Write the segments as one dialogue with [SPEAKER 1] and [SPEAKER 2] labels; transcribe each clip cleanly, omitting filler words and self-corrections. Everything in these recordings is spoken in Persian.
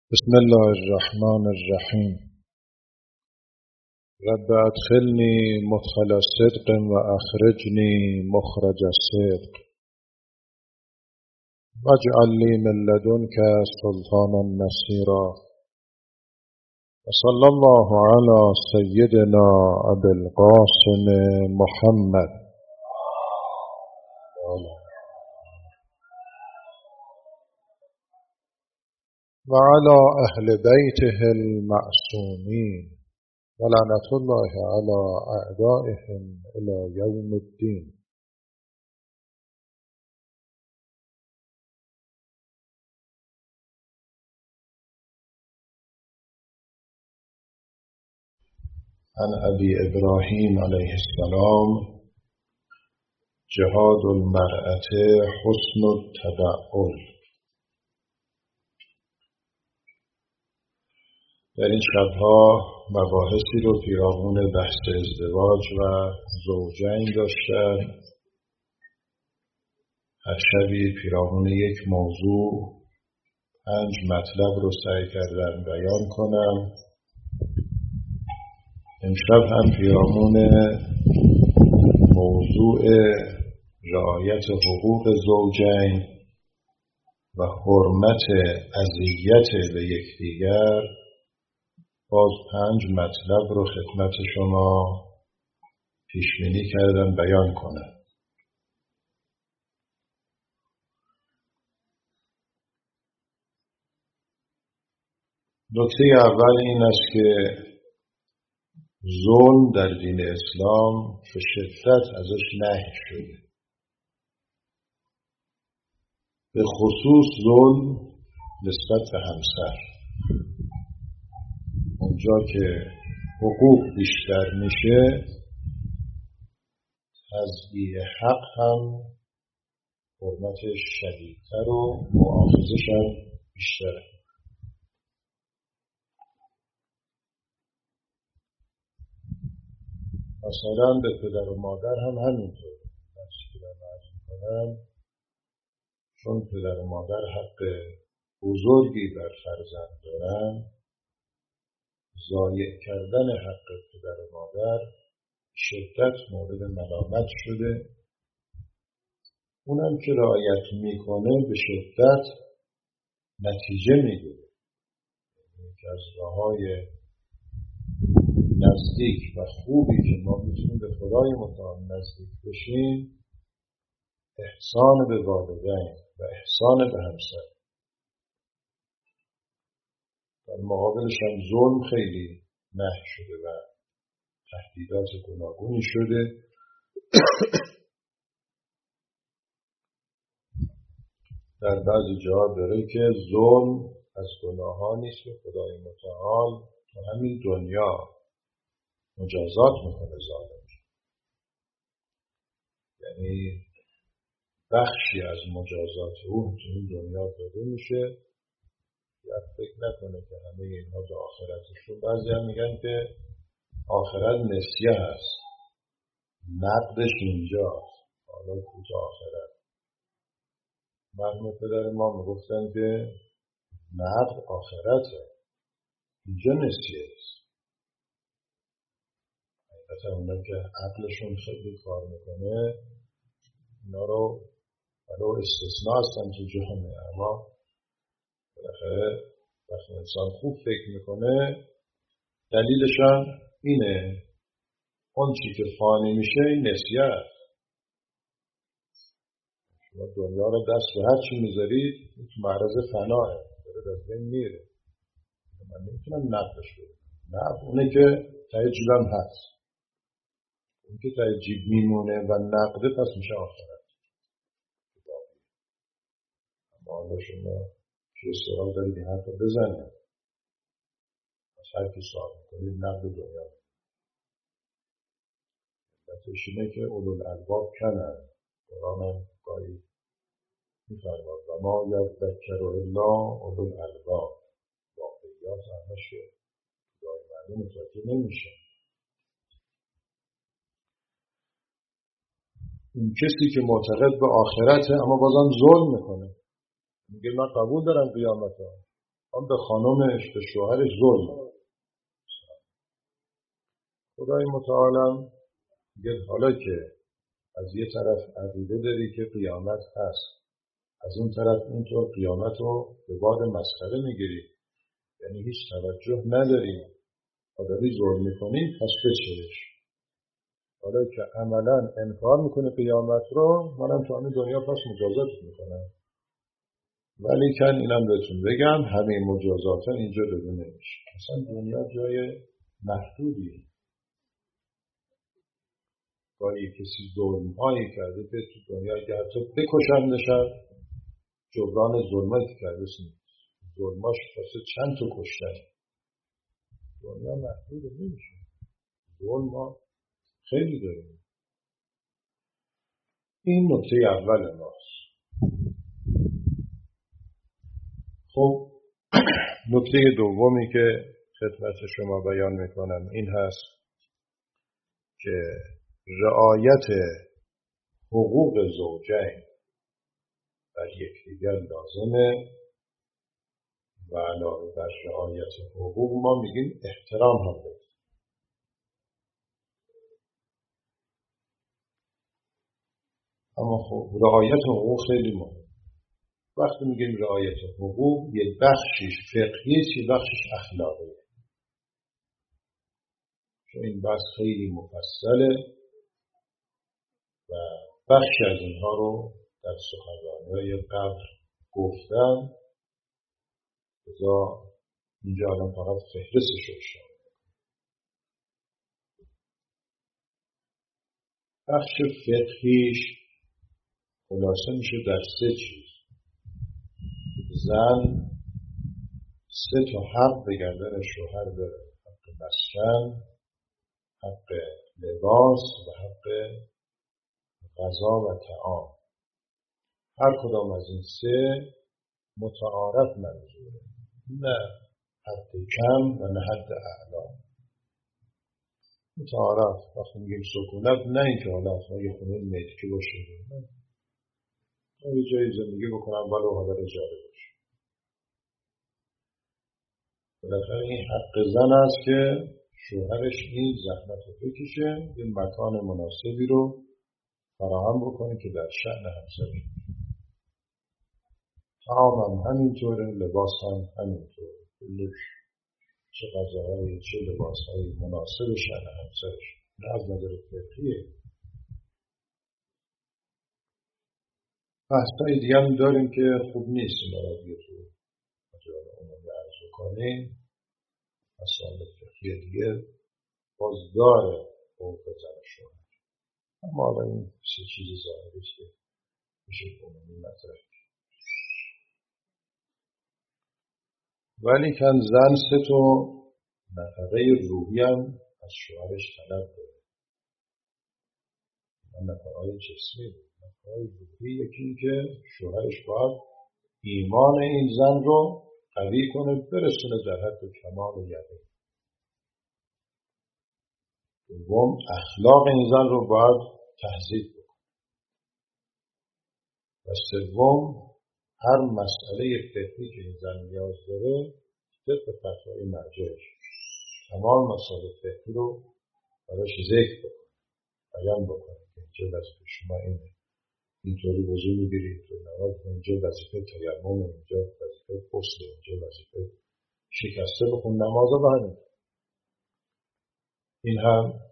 [SPEAKER 1] بسم الله الرحمن الرحیم. رب ادخلنی مدخل صدق و اخرجنی مخرج صدق واجعل لی من لدنک سلطانا نصیرا. وصلی الله علی سیدنا ابی القاسم محمد و علی اهل بیته المعصومین و لعنت الله علی اعدائهم الی یوم الدین. عن ابی ابراهیم علیه السلام: جهاد المرأة حسن التبعل. در این شبها مباحثی رو پیرامون بحث ازدواج و زوجین داشتن. هر شبی پیرامون یک موضوع 5 مطلب رو سعی کردن بیان کنم. امشب هم پیرامون موضوع رعایت حقوق زوجین و حرمت اذیت به یکدیگر باز 5 مطلب رو خدمت شما پیش بینی کردن بیان کنم. نکته اول این است که ظلم در دین اسلام به شدت ازش نهی شده. به خصوص ظلم نسبت به همسر. اونجا که حقوق بیشتر میشه، تضییع حق هم حرمتش شدیدتر و مؤاخذش هم بیشتره. مثلا به پدر و مادر هم همینطور. چون پدر و مادر حق بزرگی بر فرزند دارن، ضایع کردن حق پدر و مادر شدت مورد ملامت شده. اونم که رعایت میکنه به شدت نتیجه میگیره. یکی از راه‌های نزدیک و خوبی که ما میتونیم به خدای متعال نزدیک بشیم احسان به والدین و احسان به همسر. در مقابلش هم ظلم خیلی نهی شده و تهدیدات گوناگونی شده. در بعضی جاها داره که ظلم از گناهانی است که خدای متعال تو همین دنیا مجازات میکنه ظالم. یعنی بخشی از مجازات او تو این دنیا داده میشه. یا فکر نکنه که همه اینها به آخرتشون. بعضی هم میگن که آخرت نسیه هست، نقدش اینجاست، حالا تو آخرت. مرحوم پدر ما میگفتن که نقد آخرته، اینجا نسیه است. حقیقتا اونا که عقلشون خیلی کار میکنه اینا رو ولو استثناء هستن تو جهنم، اما بالاخره وقتی انسان خوب فکر میکنه دلیلش هم اینه. اون چی که فانی میشه این نسیه است. شما دنیا رو دست به هر چی میذارید تو معرض فناه، داره از بین میره. من نمیتونم نقدش بدم. نقد اونه که ته جیبم هست. اون که ته جیب میمونه و نقده پس میشه آخرت. اما حالا شما چه سراغ دارید این حرف رو بزنید. از هر کی سوال میکنید نقد دنیا. علتش اینه که اولوالالباب کنن. قرآن هم گاهی میفرماد و ما یذکر الا اولوالالباب. واقعیات همش گاهی مردم متوجه نمیشه. اون کسی که معتقد به آخرته اما بازم ظلم میکنه، میگه من قبول دارم قیامت ها، آن به خانمش به شوهرش ظلم. خدای متعالم میگه حالا که از یه طرف عقیده داری که قیامت هست، از اون طرف اینطور قیامت رو به باد مسخره میگیری، یعنی هیچ توجه نداری و داری ظلم میکنی، پس بچهش. حالا که عملا انکار میکنه قیامت رو، منم تو همین دنیا پس مجازات میکنم. ولی کن اینم بهتون بگم همه مجازاتن اینجا داده نمیشه. اصلا دنیا جای محدودیه. گاهی کسی ظلم‌هایی کرده که تو دنیا اگه حتی بکشندشن جبران ظلمایی که کرده نیست. ظلماش واسه چند تا کشتن. دنیا محدود نمیشه. ظلم ما خیلی داریم. این نکته اول ماست. خب نکته دومی که خدمت شما بیان میکنم این هست که رعایت حقوق زوجین بر یکدیگر لازمه و علاوه بر رعایت حقوق ما میگیم احترام هم بدیم. اما خب رعایت حقوق خیلی مهمه. وقتی میگیم رعایت حقوق یه بخشش فقهیه، یه بخشش اخلاقیه. چون این بحث خیلی مفصله و بخشی از اینها رو در سخنرانی‌های قبل گفتم. لذا اینجا الان فقط فهرستش رو اشاره می‌کنم. بخش فقهیش خلاصه میشه در 3 چیز. زن 3 تا حق به گردن شوهر داره: حق مسکن، حق لباس و حق غذا و طعام. هر کدام از این 3 متعارف منظوره، نه حد کم و نه حد اعلا. متعارف وقتی میگیم سکونت، نه اینکه حالا اصلا یه خونه ملکی باشه، نه یه جایی زندگی بکنم ولو حالا اجاره باشه. بالاخره این حق زن است که شوهرش این زحمت رو بکشه، این مکان مناسبی رو فراهم بکنه که در شأن همسرش. طعام هم همینطوره، لباس هم همینطوره. چه غذاهایی چه لباسهایی مناسب شأن همسرش. نه از نظر فقهیه. بحث‌های دیگه هم داریم که خوب نیست این را دیگه تو مجال عمومی عرض کنیم. مسائل فقهی دیگه باز داره حقوق زن شوهر. اما حالا این 3 چیز ظاهری است که میشه عمومی مطرح کرد. ولی کن زن 3 تا نفقه روحی هم از شوهرش طلب داره. نفقه‌های جسمی، نفقه‌های روحی. یکی این که شوهرش باید ایمان این زن رو قوی کنه، برسونه در حد کمال و یقین. دوم اخلاق این زن رو باید تهذیب بکنه. و سوم هر مسئله فقهی که این زن نیاز داره طبق فتوای مرجعش تمام مسائل فقهی رو براش ذکر بکنه، بیان بکنه که اینجا وظیفه شما اینه، اینطوری وضو میگیری، اینطوری نماز میخونی، اینجا وظیفه تیمم، اینجا وظیفه غسل، اینجا وظیفه شکسته بخون نمازا به همین. این هم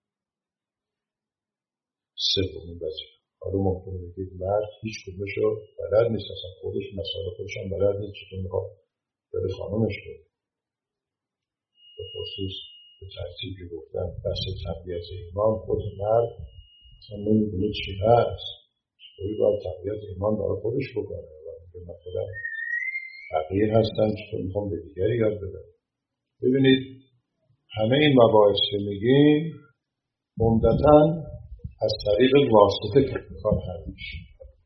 [SPEAKER 1] سومین وظیفه. حالا ممکنه بگید مرد هیچ کدومشو بلد نیست، اصلا خودش مسائل خودش هم بلد نیست، چطور میخواد بره خانمش کنه. به خصوص به ترتیبی گفتن بحث تربیت ایمان، خود مرد اصلا نمیدونه چی هست، چطوری باید تربیت ایمان برای خودش بکنه و میگه مثلا فقیر هستن چطور میخوام به دیگری یاد بدم. ببینید همه این مباحث که میگیم عمدتاً از طریق واسطه کار حل میشه.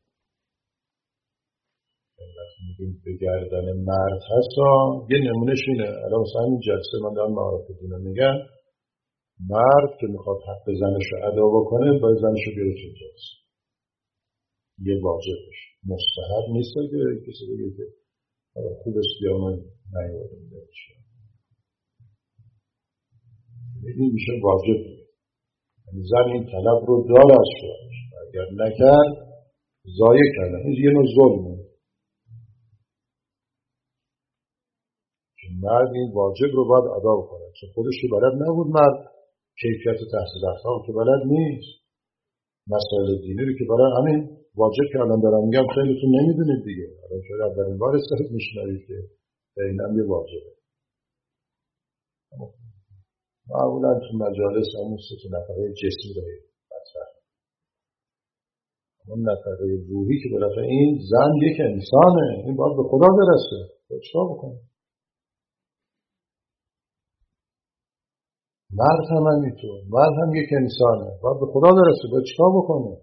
[SPEAKER 1] وقتی میگیم به گردن مرد هست، یه نمونهش اینه. الان مثلا این جلسه من دارم معارف دینو میگم، مرد که میخواد حق زنش رو ادا بکنه باید زنش رو بیاره تو جلسه. یه واجبش مستحب نیست که کسی بگه که خوبست بیا من نیومدم بهش. این میشه واجب. یعنی زن این طلب رو داره از شوهرش، اگر نکرد ضایع کردن. این یه نوع ظلمه. که مرد این واجب رو باید ادا کنه، چون خودش که بلد نبود مرد کیفیت تحصیل اخلاق که بلد نیست، مسائل دینی رو که بلد. همین واجب که الان دارم میگم خیلیتون نمیدونید دیگه، الان شاید اولین بار است میشنوید که اینم یه واجبه. معمولا تو مجالس همون سه تا نفره جسمی رو مطرح، اون نفره روحی که بالاخره این زن یک انسانه، این باید به خدا برسه. باید چیکار بکنه؟ مرد هم همینطور، مرد هم یک انسانه، باید به خدا برسه. باید چیکار بکنه؟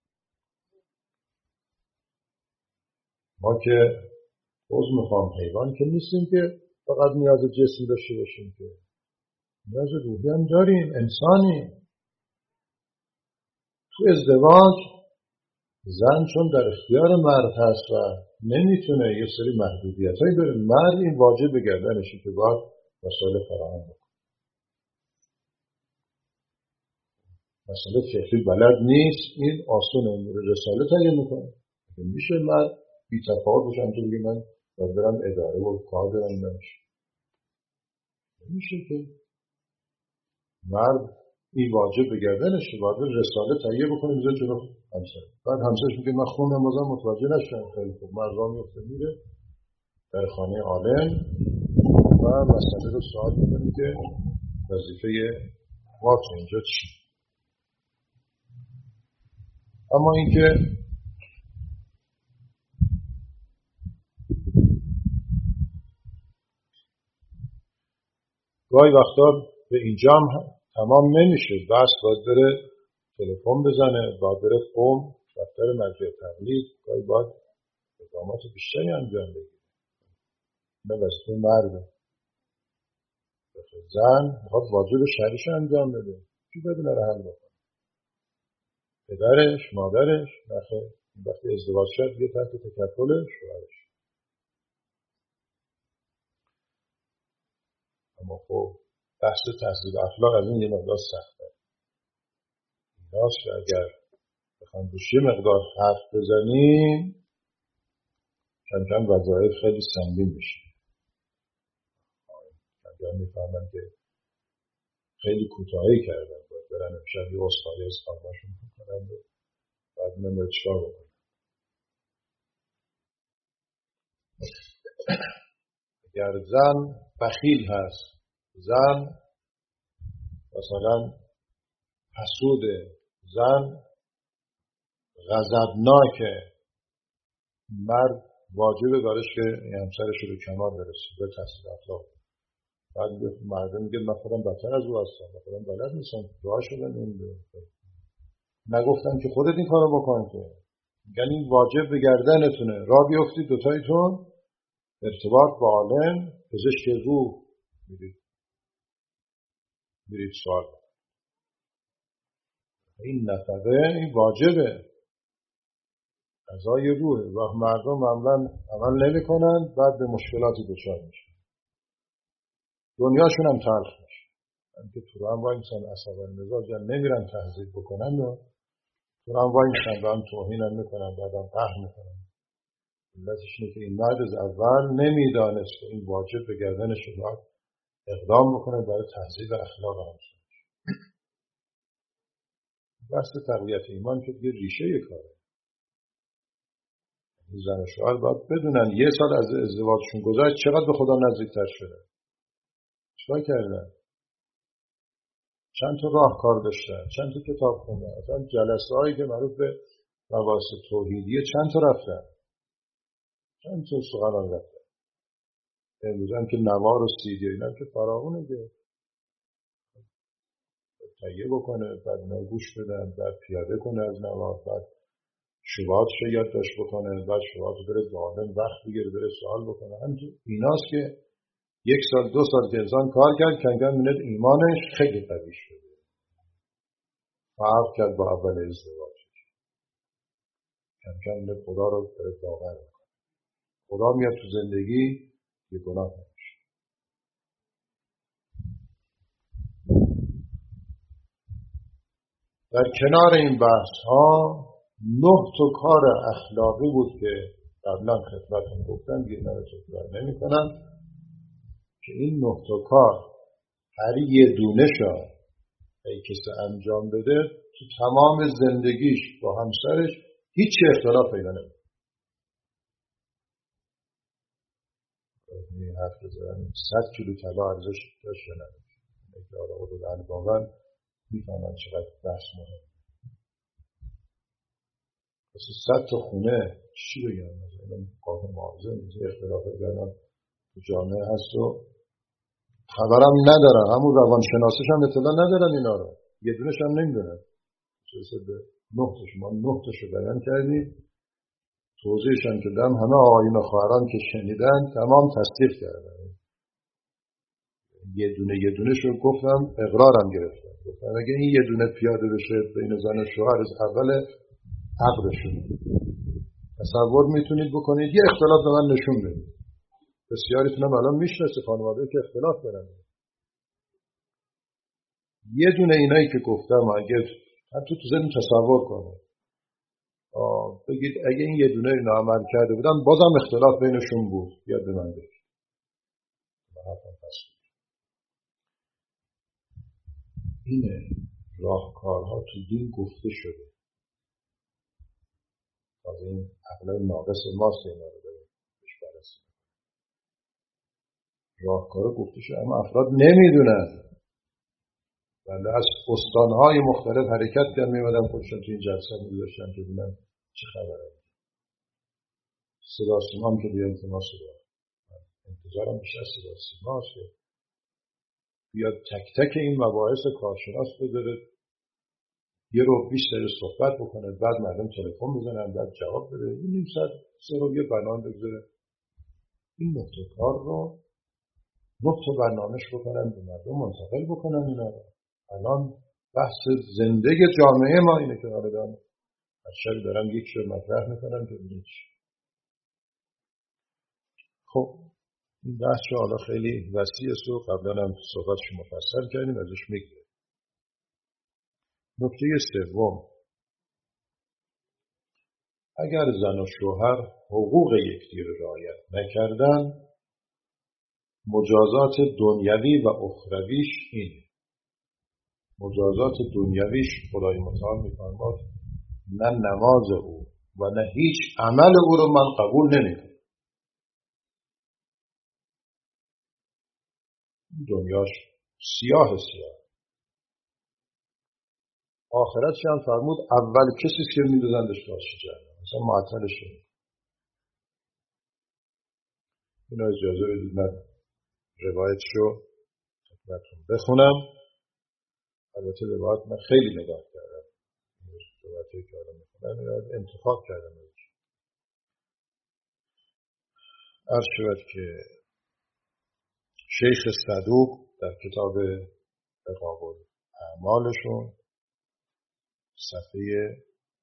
[SPEAKER 1] ما که عضو میخوام حیوان که نیستیم که فقط نیاز جسمی داشته باشیم، که نیاز روحی هم داریم، انسانیم. تو ازدواج زن چون در اختیار مرد هست و نمیتونه یه سری محدودیتایی داره، مرد این واجب به گردنشه که باید مسائل فراهم بکنه. مسئله فقهی بلد نیست، این آسونه، این رساله تهیه میکنه. میشه مرد بی تفاوت باشه همونطور بگه من باید برم اداره و کار دارم نمیشه. میشه که مرد این واجب به گردنشه، باید رساله تهیه بکنه میذاره جلو همسر. بعد همسرش میگه من خوندم بازم متوجه نشدم. خیلی خوب، مرد راه میفته میره در خانه عالم و مسئله رو سوال میکنه که وظیفه ما تو اینجا چی؟ اما اینکه گاهی وقتا به اینجا هم تمام نمیشه، بس باید بره تلفن بزنه، باید بره قم، دفتر مجمع تبلیغ، گاهی باید اقدامات بیشتری انجام بگیره. نه وظیفه مرده. زن میخواد واجب شرعیش انجام بده، کی بدونه رو حل بکنه؟ پدرش، مادرش، وقتی ازدواج کرد یه تحت تکفل شوهرش. اما خب بحث تحصیل اخلاق از این یه مقدار سخته. ایناست که اگر بخوام روش یه مقدار حرف بزنیم کم کم وظایف خیلی سنگین میشه. کم میفهمن که خیلی کوتاهی کردن، باید برن امشب یه اسخای از خانماشون کنن و بعد نمیده چیکار بکنن. اگر زن بخیل هست، زن مثلا حسوده، زن غضبناکه، مرد واجبه دارش که همسرش رو به کمال برسه، به تحصیل اخلاق. بعد مردم میگه من خودم بدتر از او هستم، من خودم بلد نیستم، دعا شدن نمیده. نگفتن که خودت این کارو بکن، که یعنی این واجب به گردنتونه. راه بیفتید دوتایتون ارتباط با عالم، پزشک روح میرید سوال. این نفقه این واجبه، غذای روحه و مردم معمولا عمل نمی کنن، بعد به مشکلاتی دچار میشن، دنیاشون هم تلخ میشه. اینکه تو هم وای میسن عصبانی مزاجن، نمیرن تهذیب بکنن و تو هم وای میسن و هم توهین هم میکنن، بعد هم قهر میکنن. علتش اینه که این مرد از اول نمیدانست که این واجب به گردنش باید اقدام بکنه برای تهذیب اخلاق همسرش. بحث تقویت ایمان که دیگه ریشه کاره. زن و شوهر باید بدونن یه سال از ازدواجشون گذشت چقدر به خدا نزدیکتر شده. چیکار کردن؟ چند تا راهکار داشتن، چند تا کتاب خوندن، اصلا جلسه هایی که مربوط به مباحث توحیدیه چند تا رفتن، چند تا سخنرانی رفتن. امروز هم که نوار و سیدی اینا که فراوونه که تهیه بکنه، بعد اینا گوش بدن، بعد پیاده کنه از نوار، بعد شبهاتش رو یادداشت بکنه، بعد شبهات رو بره دادن وقت بگیره بره سوال بکنه. همینطور ایناست که یک سال دو سال که انسان کار کرد کم کم می‌بینه ایمانش خیلی قوی شده، فرق کرد با اول ازدواجش. کم کم می‌بینه خدا رو داره باور می‌کنه. خدا میاد تو زندگی یه گناه نمیشه. در کنار این بحث ها 9 تا کار اخلاقی بود که قبلا خدمتتون گفتم، دیگه اینا رو تکرار نمی‌کنم، که این 9 تا کار هر یه دونه شا ای کسی انجام بده تو تمام زندگیش با همسرش هیچ اختلاف پیدا نمی‌کنه. این حرف بزنن 100 کیلو طلا ارزش داشت یا نداشت. اگه آقا رو در واقعا میفهمن چقدر بحث مهم. پس 100 تا خونه چی بگم؟ مثلا قانون معاوضه نیست، اختلاف کردن تو جامعه هست و خبرم ندارن، همون روانشناسش هم اطلاع ندارن اینا رو، یه دونش هم نمیدونن. چیزی به 9 تا شما 9 تاشو بیان کردیم، توضیحش هم که دم همه آقایون و خواهران که شنیدن تمام تصدیق کردن. یه دونه شو گفتم، اقرارم گرفتم، گفتم اگه این یه دونه پیاده بشه بین زن و شوهر از اول عقدشون، تصور میتونید بکنید یه اختلاف به من نشون بدید. بسیاریتون هم الان میشناسه خانواده که اختلاف دارن. یه دونه اینایی که گفتم اگه حتی تو ذهن تصور کنید، بگید اگه این یه دونه اینا عمل کرده بودن بازم اختلاف بینشون بود، یاد به من بگید. اینه راهکارها تو دین گفته شده. از این عقلای ناقص ماست اینا رو داریم بهش بررسی. راهکارها گفته شده اما افراد نمیدونن. بنده از استانهای مختلف حرکت کردم، میمدم خودشون تو این جلسه میذاشتم که ببینن چه خبره. صدا سیما که دیگه التماس دارم، انتظارم بیشتر صدا سیماست که بیاد تک تک این مباحث کارشناس بذاره، یه رو 20 دقیقه صحبت بکنه، بعد مردم تلفن بزنن، بعد جواب بده، این نیم ساعت سه رو یه برنامه بگذاره. این نقطه کار رو 9 تا برنامه‌اش بکنن، به مردم منتقل بکنن. اینا رو الان بحث زندگی جامعه ما اینه که حالا از شب دارم یک شو مطرح میکنم که ببینید. خب این بحث حالا خیلی وسیع است و قبلا هم صحبتش مفصل کردیم، ازش میگذریم. نکته سوم، اگر زن و شوهر حقوق یکدیگر را رعایت نکردن، مجازات دنیوی و اخرویش اینه. مجازات دنیویش خدای متعال میفرماد نه نماز او و نه هیچ عمل او رو من قبول نمیکنم. دنیاش سیاه. آخرتش هم فرمود اول کسی که میدوزندش داشت جهنم، مثلا معطلش شد. اینا اجازه بدید من روایتشو خدمتتون بخونم. البته روایت من خیلی نگاه کردم، روایتی که الان میخونم انتخاب کردم. عرض شود که شیخ صدوق در کتاب رقاق اعمالشون صفحه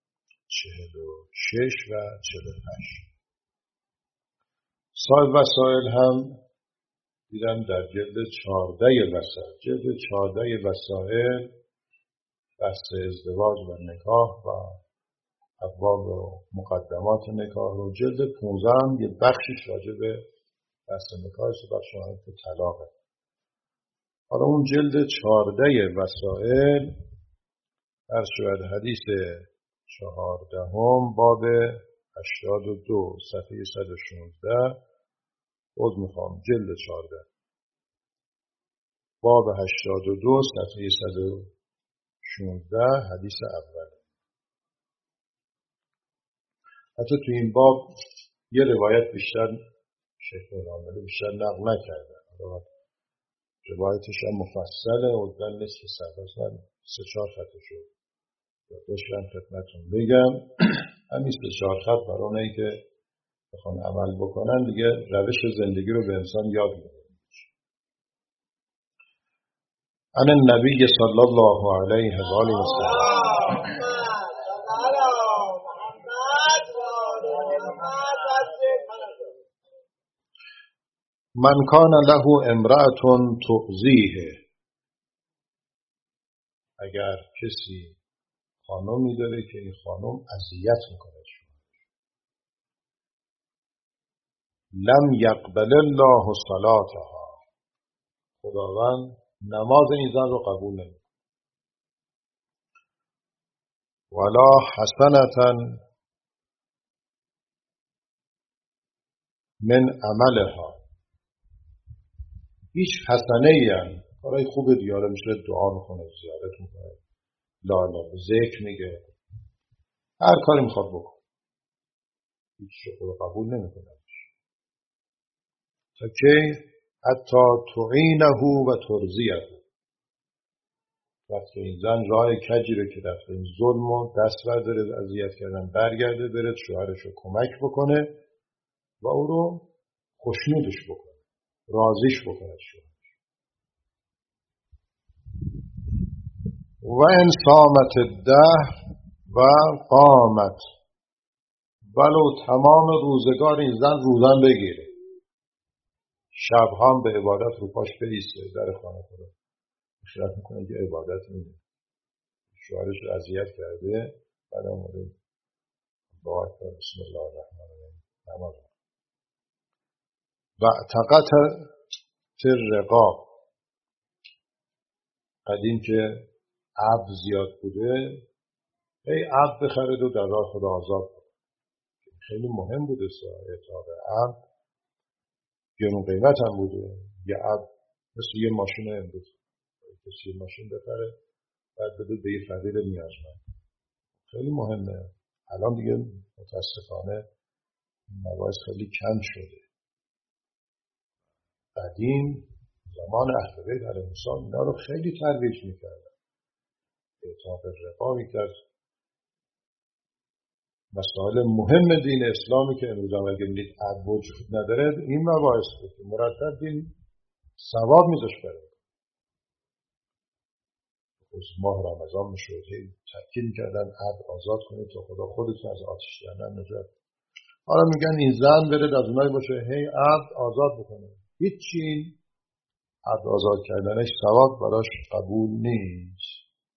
[SPEAKER 1] 46 و 48. صاحب وسائل هم دیدم در جلد 14 وسائل، جلد 14 وسائل بحث ازدواج و نکاح و ابواب و مقدمات نکاح رو، جلد 15 هم یه بخشش راجع به بحث نکاح است، بخش شامل طلاقه. حالا اون جلد 14 وسائل عرض شود حدیث 14 باب 82 صفحه 116. باز میخوام جلد 14 باب 82 صفحه 116 حدیث اول. حتی تو این باب یه روایت بیشتر شیخ العاملی بیشتر نقل نکردن، روایتش هم مفصله و در نصف صفحه است. من 3-4 خطشو داشتم خدمتتون بگم. همین 3-4 خط برای اونایی که بخوان عمل بکنن دیگه روش زندگی رو به انسان یاد میده. عن النبی صلی الله علیه و آله و سلم من کان له امرأة تؤذیه، اگر کسی خانمی داره که این خانم اذیت میکنه شما، لم یقبل الله صلاتها، خداوند نماز این زن رو قبول نمیکنه. ولا حسنة من عملها، هیچ حسنه ای هم کارهای خوب دیاره میشه، دعا میکنه، زیارت میکنه، لا ذکر میگه، هر کاری میخواد بکنه، هیچ شکر رو قبول نمیکنه تا که حتی تعینه و ترضیه، وقتی این زن راه کجی رو که رفته این ظلم و دست برداره اذیت کردن برگرده بره شوهرش رو کمک بکنه و او رو خوشنودش بکنه، راضیش بکنه شوهر. و ان صامت الدهر و قامت، ولو تمام روزگار این زن روزن بگیره، شب هم به عبادت رو پاش بایسته، در خانه خدا اشارت میکنه که عبادت میده، شوهرش رو اذیت کرده، بعد اومده با اکبر بسم الله الرحمن الرحیم نماز و اعتقت الرقاب، قدیم که عبد زیاد بوده ای عبد بخرد و در راه خدا آزاد بود، خیلی مهم بوده اعتقاد عبد، گرون قیمت هم بوده. یه عبد مثل یه ماشین امروز، کسی یه ماشین بخره بعد بده به یه فقیر نیازمند، خیلی مهمه. الان دیگه متاسفانه مباحث خیلی کم شده. قدیم زمان اهل بیت علیهم السلام اینا رو خیلی ترویج میکردن. اعتقاد رقابی کرد مسائل مهم دین اسلامی که امروز هم اگه میدید عد وجود نداره، این مباحث بود که مرتب دین ثواب میذاش بره. ماه رمضان میشد تاکید میکردن عد آزاد کنید تا خدا خودتون از آتش جهنم نجات. حالا میگن این زن بره از اونایی باشه هی عد آزاد بکنه، هیچی عد آزاد کردنش ثواب براش قبول نیست.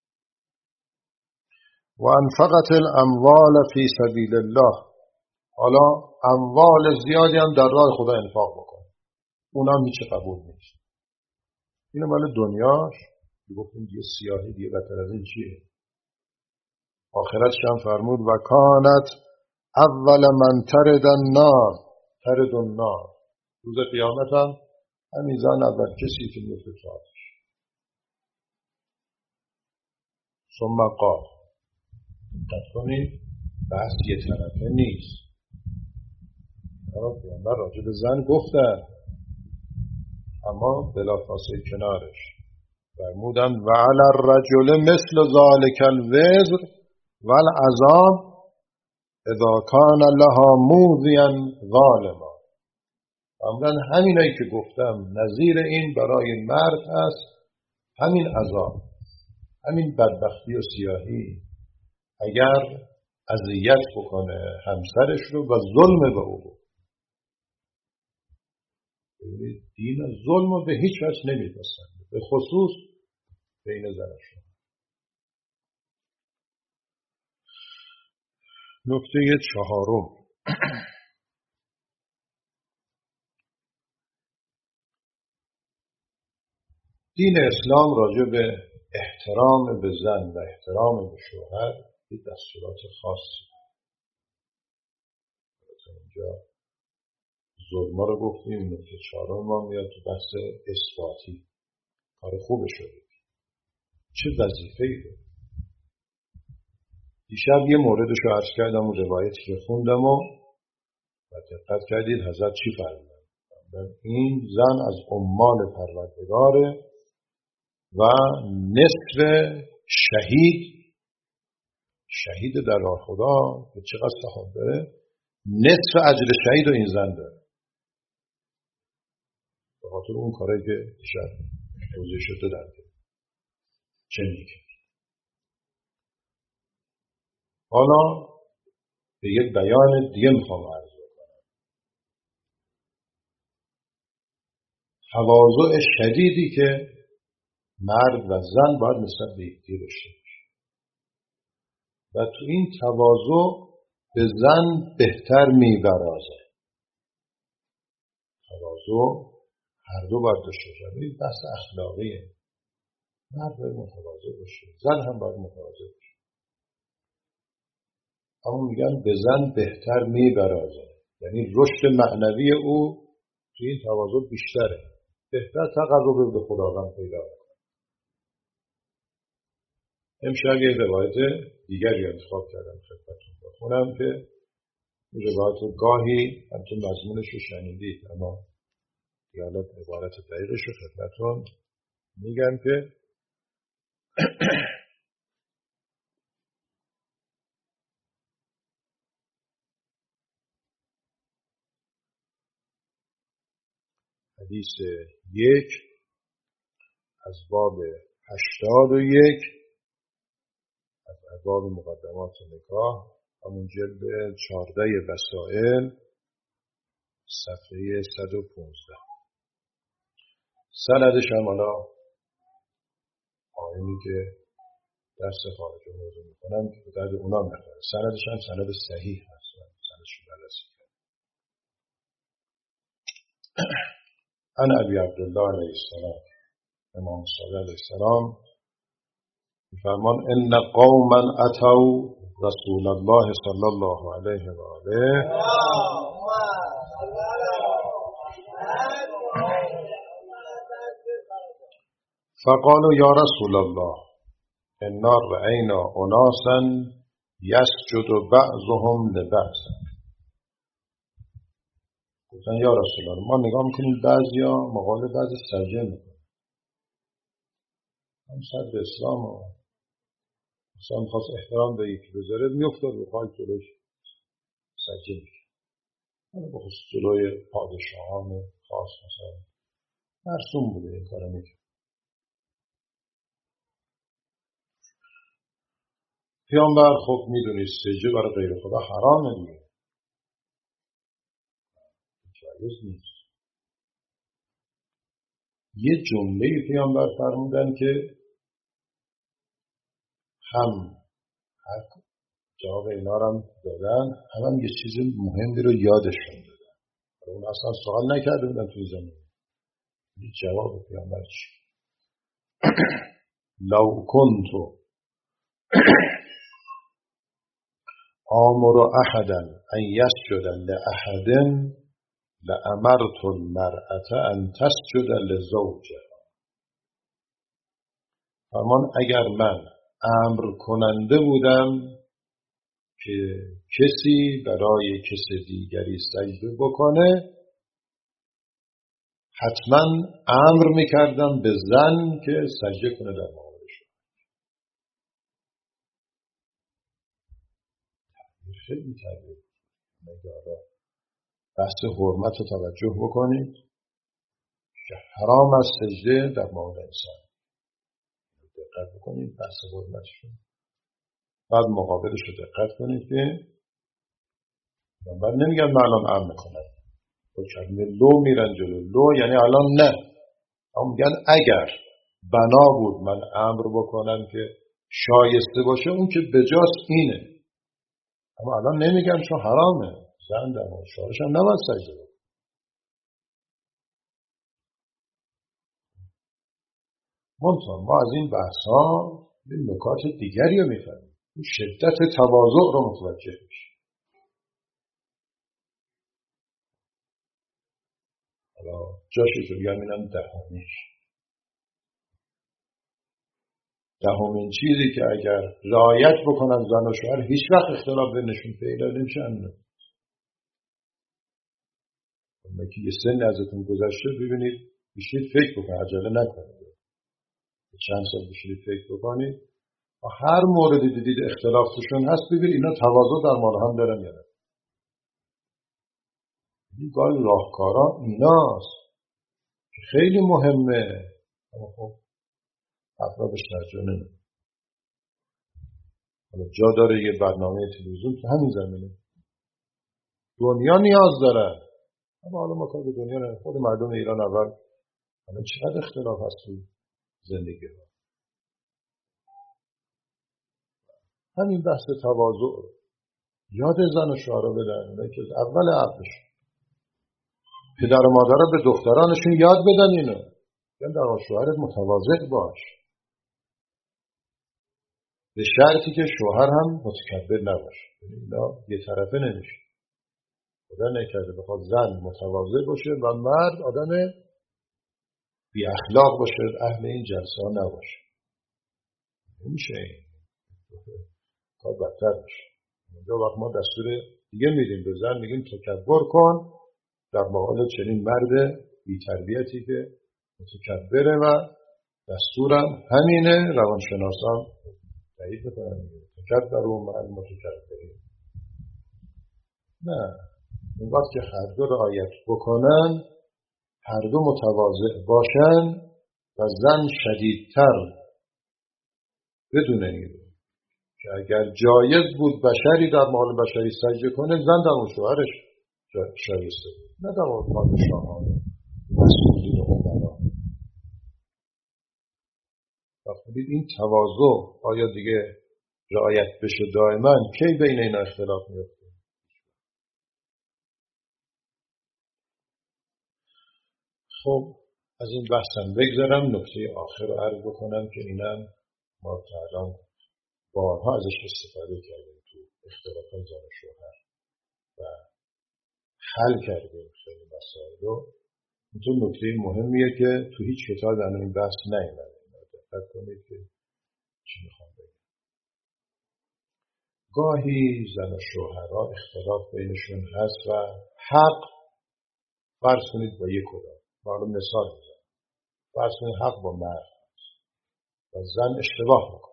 [SPEAKER 1] و انفقت الاموال فی سبیل الله، حالا اموال زیادی هم در راه خدا انفاق بکنه، اونم هیچ قبول نیست. اینو مال دنیاش گفتیم دیگه، سیاهی دیگه بدتر از این چیه؟ آخرتش هم فرمود و کانت اول من ترد النار، روز قیامت هم همین زن اول کسی که میفته تو آتش. ثم قال، دقت کنید بحث یه طرفه نیست. پیامبر راجع به زن گفتن اما بلافاصله کنارش فرمودن و علی الرجل مثل ذلک الوزر و العذاب اذا کان لها موذیا ظالما. فرمودن همینایی که گفتم نظیر این برای مرد هست، همین عذاب، همین بدبختی و سیاهی اگر اذیت بکنه همسرش رو و ظلم به او. دین ظلم رو به هیچ وجه نمی‌پسنده، به خصوص بین زناشون. نکته چهارم، دین اسلام راجع به احترام به زن و احترام به شوهر یه دستورات خاصی. اینجا ظلما رو گفتیم، نکته چهارم ما میاد تو بحث اثباتی، کار خوبه شده، چه وظیفه‌ای داره. دیشب یه موردش رو عرض کردم و روایتی که خوندم و دقت کردید حضرت چی فرمودن؟ این زن از عمال پروردگاره و نصف شهید در راه خدا که چقدر ثواب داره، نصف اجر شهید رو این زن داره، به خاطر اون کاری که دیشب توضیح شده داره. چه میگه؟ حالا به یک بیان دیگه میخوام عرض کنم. تواضع شدیدی که مرد و زن باید نسبت به یکدیگر داشته باشه و تو این تواضع به زن بهتر میبرازه. تواضع هر دو باید داشته باشه. این بحث اخلاقیه. مرد باید متواضع باشه، زن هم باید متواضع باشه. اما میگن به زن بهتر میبرازه، یعنی رشد معنوی او توی این تواضع بیشتره، بهتر تقرب به خداوند پیدا کنه. امشب یه روایت دیگری انتخاب کردم خدمتتون بخونم که این روایت گاهی همچون مضمونش رو شنیدید، اما حالا عبارت دقیقش رو خدمتتون میگم که حدیث 1 از باب 81 از ابواب مقدمات نکاح، همون جلد 14 وسائل، صفحه 115. سندش هم حالا آیونی که درس خارج موضوع میکنم که به درد اونا نخوره. سندش هم سند صحیح هست، سندش رو بررسی کرد. عن ابی عبدالله علیه السلام، امام صادق علیه السلام فرمان ان قوما اتوا رسول الله صلی الله علیه و آله فقالوا یا رسول الله انا رأینا اناسا یسجد بعضهم لبعض. گفتن یا رسول الله ما نگاه میکنیم بعضیا مقابل بعضی سجده میکنن. هم صدر اسلام و مثلا خواست احترام به یکی بذاره میفتاد رو پای جلوش سجده میکنه. حالا بخصوص جلوی پادشاهان خاص مثلا مرسوم بوده این کار میکنه. پیامبر خب میدونید سجده برای غیر خدا حرامه دیگه، جایز نیست. یه جمله پیامبر فرمودن که هم حق جواب اینا رو هم دادن، هم یه چیز مهمی رو یادشون دادن. اون اصلا سوال نکرده بودن توی زمین. جواب پیامبر چی؟ لو کنتو آمر احدا ان یسجد لاحد لامرت المرأة ان تسجد لزوجها. فرمان اگر من امر کننده بودم که کسی برای کسی دیگری سجده بکنه، حتما امر میکردم به زن که سجده کنه در مقابل شما. خیلی تعبیر نگارا بحث حرمت رو توجه بکنید که حرام است سجده در مقابل انسان. دقت بکنید بحث حرمتشون. بعد مقابلش رو دقت کنید که من نمیگم من الان امر میکنم، با کلمه لو میرن جلو. لو یعنی الان نه، اما میگن اگر بنا بود من امر بکنم که شایسته باشه، اون که بجاست اینه. اما الان نمیگم چون حرامه، زن در مورد شوهرش هم نباید سجده بکنه. منتها ما از این بحث ها این نکات دیگری رو میفهمیم، شدت تواضع رو متوجه میشیم. حالا جاشو که بگم اینم دهمین چیزی که اگر رعایت بکنن زن و شوهر هیچ وقت اختلاف بینشون پیدا نمیشه. که یه سن ازتون گذشته ببینید بشید فکر بکنید، عجله نکنید، چند سال بشید فکر بکنید و هر موردی دیدید اختلاف توشون هست ببینید اینا تواضع در مال هم دارن یا نه. این گاهی راهکارا ایناست که خیلی مهمه، اما خب افرادش توجه نمیکنن. حالا جا داره یه برنامه تلویزیون که همین زمینه. دنیا نیاز داره، اما حالا ما کار به دنیا نه. خود مردم ایران اول حالا چقدر اختلاف هست تو زندگی ها. همین بحث تواضع یاد زن و شوهر بدن، اونایی که اول عقلش پدر و مادر به دخترانشون یاد بدن اینو، یعنی در شوهرت متواضع باش، به شرطی که شوهر هم متکبر نباشه. اینا یه طرفه نمیشه. خدا نکرده بخواد زن متواضع باشه و مرد آدم بی اخلاق باشه، اهل این جلسه ها نباشه. نمیشه، این کار بدتر میشه. اونجا وقت ما دستور دیگه میدیم به زن، میگیم تکبر کن در مقابل چنین مرد بی تربیتی که متکبره و دستورم همینه. روانشناسان تایید میکنن تکبروا مع المتکبرین. نه، اون وقت که هر دو رعایت بکنن، هر دو متواضع باشن و زن شدیدتر بدون این که اگر جایز بود بشری در مقابل بشری سجده کنه، زن در مقابل شوهرش شایسته بود، نه در مقابل پادشاهان مسئولین و امرا. وقتی این تواضع آیا دیگه رعایت بشه دائما، کی بین این اختلاف میفته؟ خب از این بحثم بگذارم، نکته آخر رو عرض بکنم که اینم ما تا الان بارها ازش استفاده کردیم تو اختلافات زن و شوهر و حل کردیم خیلی مسائل رو. اینطور نکته مهمیه که تو هیچ کتاب الان این بحث نیامده. دقت کنید که چی میخوام بگم. گاهی زن و شوهرها اختلاف بینشون هست و حق فرض کنید با یک کدام، حالا مثال میزنم، فرض کنید حق با مرد هست و زن اشتباه میکنه،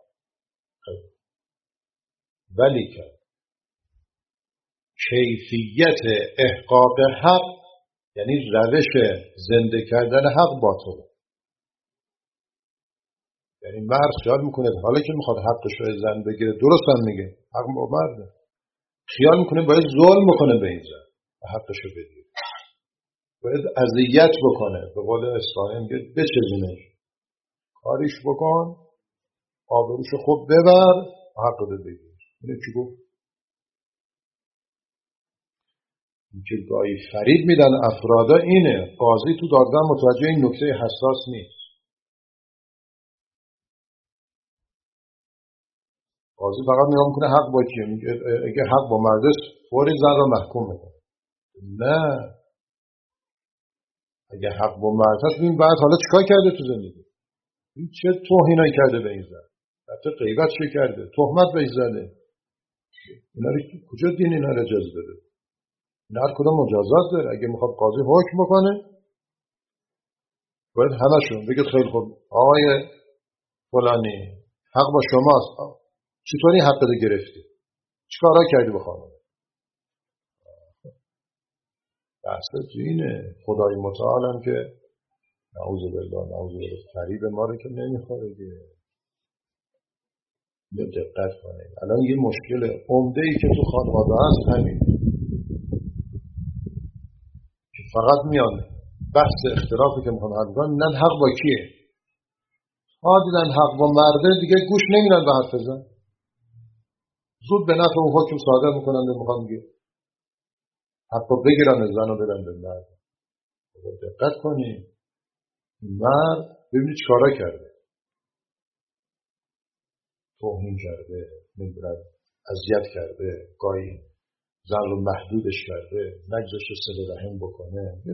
[SPEAKER 1] ولی که کیفیت احقاق حق، یعنی روش زنده کردن حق باطله. یعنی مرد خیال میکنه حالا که میخواد حقش رو زن بگیره، درست هم میگه، حق با مرده، خیال میکنه باید ظلم بکنه به این زن و حقش رو بگیره، باید اذیت بکنه، به قول اصفهانی میگه بچزونش، کاریش بکن، آبروش خوب ببر و حق رو بگیر. اینه چی گفت؟ این که گاهی فریب میدن افرادا اینه. قاضی تو دادگاه متوجه این نکته حساس نیست. قاضی فقط نگاه میکنه حق با کیه، میگه اگه حق با مرده فوری زن رو محکوم میکنه. نه، اگه حق با مرد هست این بعد حالا چیکار کرده تو زندگی؟ این چه توهینایی کرده به این زن؟ حتی غیبت چه کرده؟ تهمت بهش زده. اینا رو کجا دین اینا رو اجازه داده؟ اینا هر کدوم مجازات داره. اگه میخواد قاضی حکم بکنه باید همشون بگه خیلی خوب آقای فلانی حق با شماست، چطوری حق رو گرفتی؟ چیکارا کردی به خانم؟ بحث تو اینه. خدای متعال هم که نعوذ بالله فریب ما رو که نمیخوره دیگه. دقت کنید. الان یه مشکل عمده ای که تو خانواده هست همین که فقط میان بحث اختلافی که میخوان حل کنن، نه حق با کیه؟ دیدن حق با مرده دیگه گوش نمیدن به حرف زن، زود به نفع اون حکم صادر میکنن و میخوان میگه حق بگیرن زن رو بدن به مرد. دقت کنید. مرد ببینید چیکارا کرده، توهین کرده، نمیدونم اذیت کرده، گاهی زن رو محدودش کرده، نگذاشته صله رحم بکنه، یه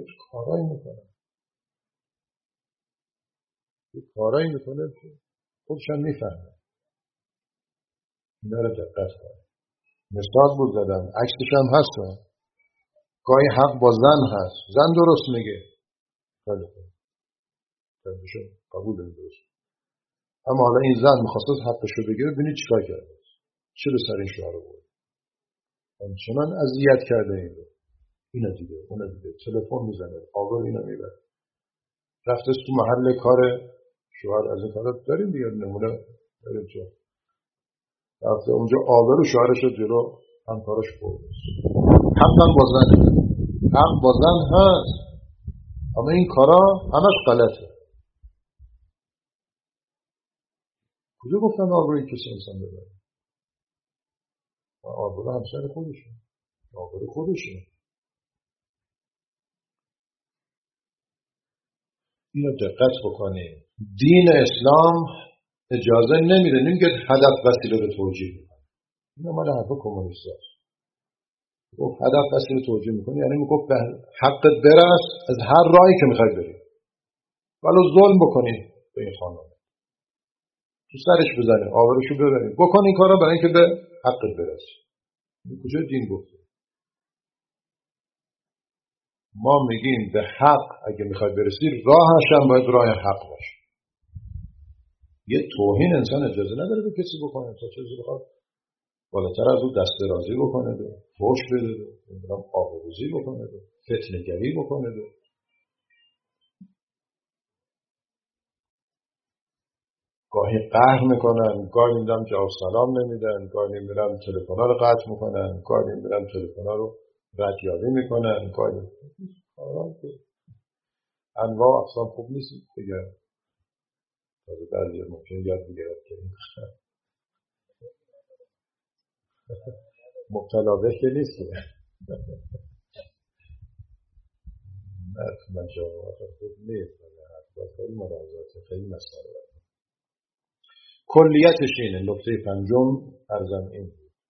[SPEAKER 1] کارایی میکنه که خودشان میفهمه. اینا رو دقت کنید. مثال بود زدم، عکسش هم هست. گاهی حق با زن هست، زن درست میگه، خیلی خوب، زنشون قبول درست، اما حالا این زن میخواست حقشو بگیره، ببینید چیکار کرده، چه به سر این شوهر بود، همچنان اذیت کرده این رو، اینو دیده، اونو دیده، تلفن میزنه، آور اینو میبره، رفته تو محل کار شوهر، از این کارا داریم دیگه، نمونه داریم چه رفته اونجا آور و شوهرش رو جلو همکارش برده. حقا با زن هست، اما این کارا همش غلطه. کجا گفتن آبروی کسی انسان ببره؟ آبرو همسر خودشه، آبرو خودشه. اینو دقت بکنیم. دین اسلام اجازه نمیده، نمیگه هدف وسیله رو توجیه میکنه. اینا مال حرف کمونیست هست. گفت هدف وسیله توجیه میکنه، یعنی میگفت به حقت برس از هر راهی که میخوای بری، ولو ظلم بکنی به این خانم، تو سرش بزنی، آبروشو ببری، بکن این کارا برای اینکه به حقت برسی. کجا دین گفته؟ ما میگیم به حق اگه میخوای برسی راهش هم باید راه حق باشه. یه توهین انسان اجازه نداره به کسی بکنه، تا چیزی بخواد بالاتر از اون دست درازی بکنه، فحش بده، آبروریزی بکنه، فتنه‌گری بکنه. گاهی قهر میکنن، گاهی میدن جواب سلام نمیدن، گاهی میرن تلفن‌ها رو قطع میکنن، گاهی میرن تلفن‌ها رو ردیابی میکنن، گاهی انواع اقسام. خوب نیست دیگه. تازه بعضی ممکن یاد بگیرد که مبتلا به که نیست. من جوابات خوب نیست، خیلی ملاحظات، خیلی مسئله. کلیتش اینه. نکته پنجم ارزم این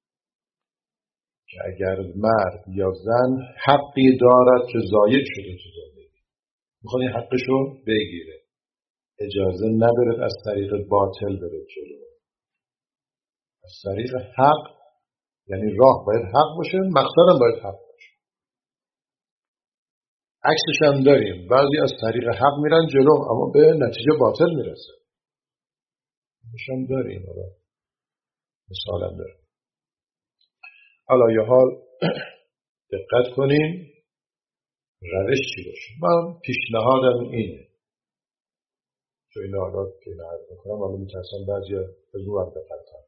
[SPEAKER 1] که اگر مرد یا زن حقی دارد که ضایع شده تو زندگی، میخواد این حقشو بگیره، اجازه نداره از طریق باطل بره جلو. از طریق حق، یعنی راه باید حق باشه، مقصد هم باید حق باشه. عکسش هم داریم، بعضی از طریق حق میرن جلو اما به نتیجه باطل میرسه. هم داریم، حالا مثال هم داریم. حالا یه حال دقت کنیم روش چی باشه. من پیشنهادم اینه، تو این حالات که نهار میکنم، حالا میترسم بعضی از اون دقت کنم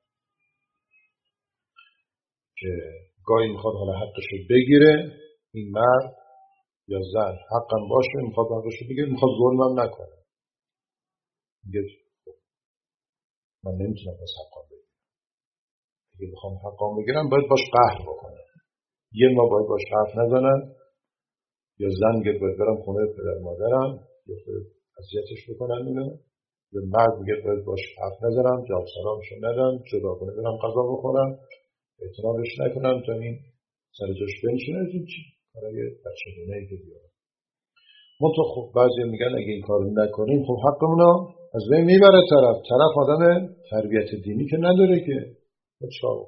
[SPEAKER 1] که گاهی میخواد حالا حقشو بگیره، این مرد یا زن حقم باشه، میخواد حقشو بگیره، میخواد ظلمم نکنه. میگه من نمیتونم بس حقم بگیرم، اگه بخوام حقم بگیرم باید باش قهر بکنم. یه ما باید باش حرف نزنم، یا زن میگه باید برم خونه پدر مادرم یا اذیتش بکنم اینو، یا مرد میگه باید باش حرف نزنم، جواب سلامشو ندم، جداگونه برم غذا بخورم، اعتنابش نکنم تا این سر جاش بنشینه. از این چی؟ کارای بچگانه‌ای که بیاره. منطقه خب بعضی میگن اگه این کارو نکنیم خب حقمونو از بین میبره طرف آدم تربیت دینی که نداره که بچاو.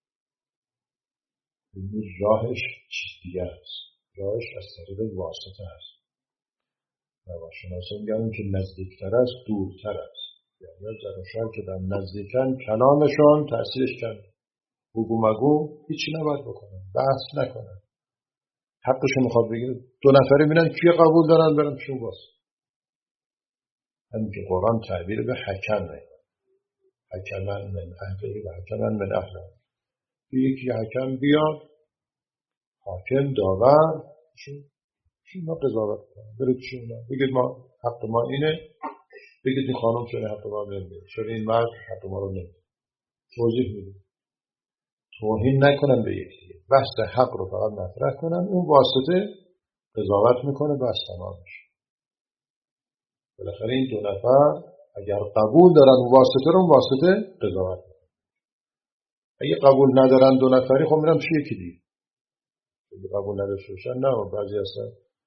[SPEAKER 1] این راهش چیز دیگه است، راهش از طریق واسطه است. روانشناسا میگن که نزدیکتر است دورتر است. یعنی زن و شوهر که در نزدیکن کلامشون تأثیرش کم، گوگو مگو هیچی نباید بکنن، بحث نکنن، حقشو میخواد بگیره، دو نفره میرن کی قبول دارن برن پیشون باز. همین که قرآن تعبیر به حکم نکنه، حکمن من اهلی و حکمن من اهله. یکی حکم بیاد، حاکم داور چون ما قضاوت کنیم، برید چون بگید ما حق ما اینه، بگید این خانم چون حق ما نمیده، چون این مرد حق ما رو نمیده، توضیح میده. توهین نکنن به یکی، بحث حق رو فقط مطرح کنن، اون واسطه قضاوت میکنه، بحث تمام میشه. بالاخره این دو نفر اگر قبول دارن اون واسطه رو، اون واسطه قضاوت میکنه. اگه قبول ندارن دو نفری، خب میرم پیش یکی دیگه. اگه قبول نداشته باشن، نه بعضی هستن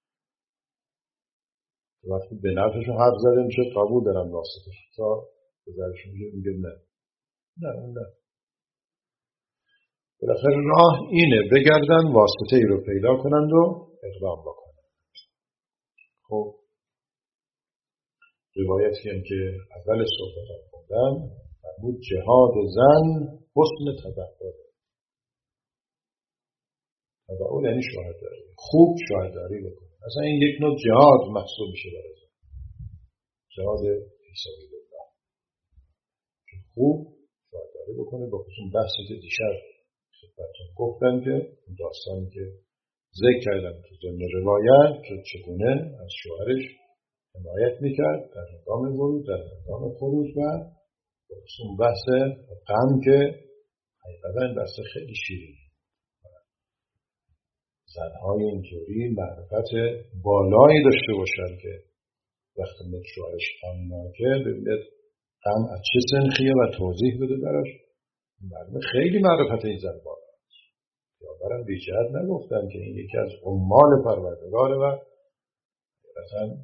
[SPEAKER 1] وقتی به نفعشون حرف زده میشه قبول دارن واسطه تا بذارشون میگه نه. بالاخره راه اینه بگردن واسطه ای رو پیدا کنند و اقدام بکنند. خب روایتی هم که اول صحبتم خوندم فرمود جهاد زن حسن تبعول. تبعول یعنی شاهداری، خوب شاهداری بکنه. اصلا این یک نوع جهاد محسوب میشه برای زن، جهاد فی سبیل الله، خوب شاهداری بکنه. با خصوص بحثی که دیشب خدمتتون گفتم که داستانی که ذکر کردم تو ضمن روایت که چگونه از شوهرش حمایت میکرد در هنگام ورود، در هنگام خروج و اون بحث غم که حقیقتا بحث خیلی شیرینه. زنهای اینطوری معرفت بالایی داشته باشن که وقتی شوهرش غمناکه ببینید غم از چه سنخیه و توضیح بده براش. معلومه خیلی معرفت این زن بالا است. پیامبرم بی جهت نگفتن که این یکی از عمال پروردگاره و مثلا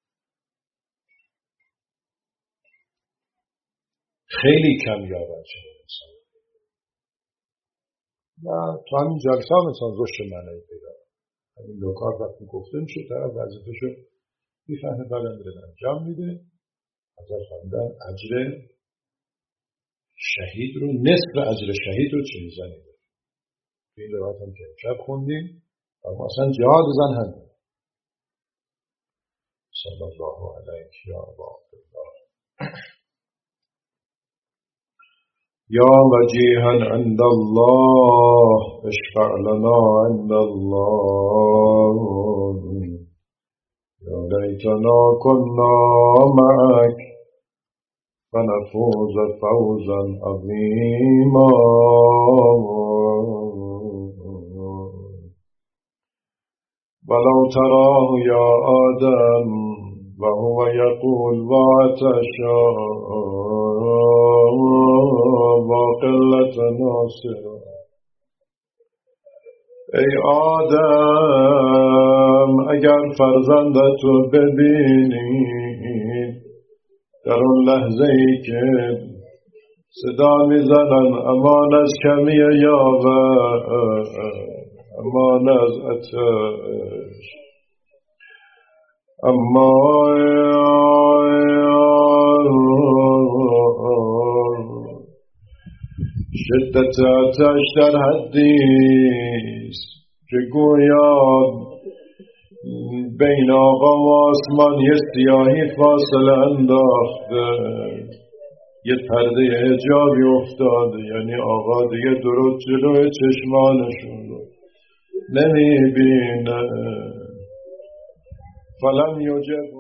[SPEAKER 1] خیلی کمیابه چنین انسان و تو همین جلسه هم انسان رشد معنی پیدا همین نکات وقتی گفته میشه طرف وظیفه‌شو میفهمه بعدم میره انجام میده. ازش فهمیدن اجر شهید رو نصف اجر شهید رو چه میزنی داره. تو این روایت هم که امشب خوندیم اما اصلا جهاد زن هم داره. صلی الله علیه یا ابا عبدالله یا وجیها عند الله اشفع لنا عند الله یا لیتنا كنا معك فنفوز فوزا عظیما ولو تراه یا آدم وهو يقول وعتشا وقلة ناصر. ای آدم اگر فرزندتو ببینی در اون لحظه ای که صدا میزنن امان از کمیه یاور امان از آتش اما شدت آتش در حدیست که گویا بین آقا و آسمان یه سیاهی فاصله انداخته، یه پرده حجابی افتاده، یعنی آقا دیگه درست جلوی چشمانشون رو نمیبینه. فلم یجب